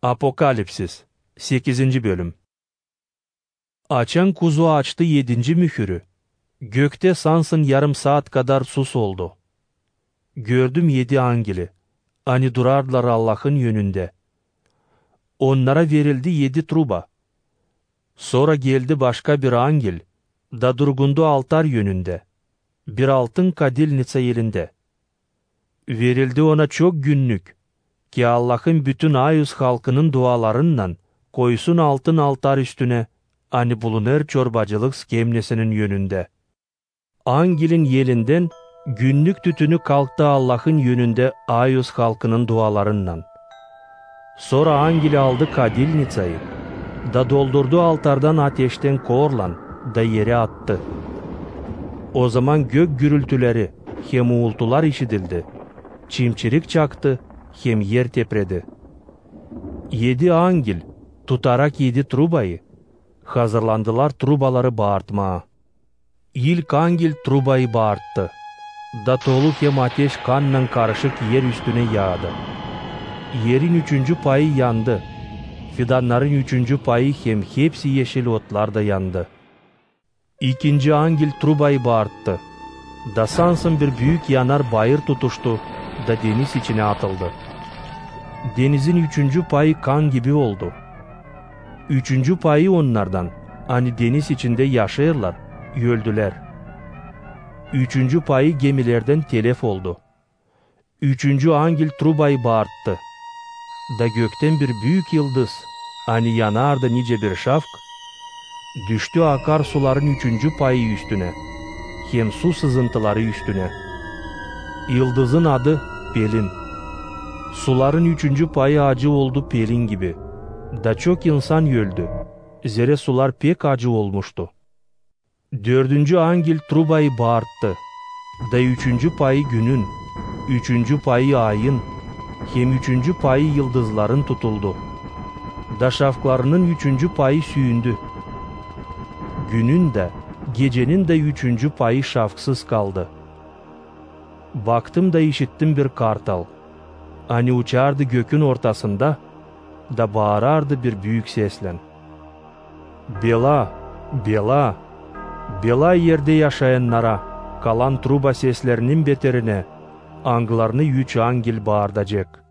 Apokalipsis 8. bölüm. Açan kuzu açtı 7. mühürü. Gökte sansın yarım saat kadar sus oldu. Gördüm 7 angeli. Ani durardılar Allah'ın yönünde. Onlara verildi 7 truba. Sonra geldi başka bir angel. Da durgundu altar yönünde. Bir altın kadilnitsa elinde. Verildi ona çok günlük. Ki Allah'ın bütün ayüz halkının dualarından koysun altın altar üstüne, ani bulunur çorbacılık skemnesinin yönünde. Angelin yelinden günlük tütünü kalktı Allah'ın yönünde ayüz halkının dualarından. Sonra angeli aldı kadilnitsayı, da doldurdu altardan ateşten korlan, da yere attı. O zaman gök gürültüleri, hem uğultular işitildi, çimçirik çaktı, hem yer tepredi. 7 angel tutarak 7 trubayı, hazırlandılar trubaları bağırtmaya. İlk angel trubayı bağırttı. Da dolu hem ateş kanla karışık yer üstüne yağdı. Yerin 3. payı yandı. Fidanların 3. payı hem hepsi yeşil otlar da yandı. İkinci angel trubayı bağırttı. Da sansın bir büyük yanar bayır tutuştu, da deniz içine atıldı. Denizin 3. payı kan gibi oldu. 3. payı onlardan, hani deniz içinde yaşayırlar, öldüler. 3. payı gemilerden telef oldu. 3. angel trubayı bağırttı. Da gökten bir büyük yıldız, hani yanardı nice bir şafk, düştü akar suların 3. payı üstüne, hem su sızıntıları üstüne. Yıldızın adı Pelin. Suların 3. payı acı oldu pelin gibi. Da çok insan öldü. Zere sular pek acı olmuştu. 4. angel trubayı bağırttı. Da 3. payı günün, 3. payı ayın, hem 3. payı yıldızların tutuldu. Da şafklarının 3. payı süyündü. Günün de, gecenin de 3. payı şafksız kaldı. Baktım da işittim bir kartal. Hani uçardı gökün ortasında, da bağırardı bir büyük sesle. Bela, bela, bela yerde yaşayanlara, kalan truba seslerinin beterine, anglarını 3 angel bağırdacak.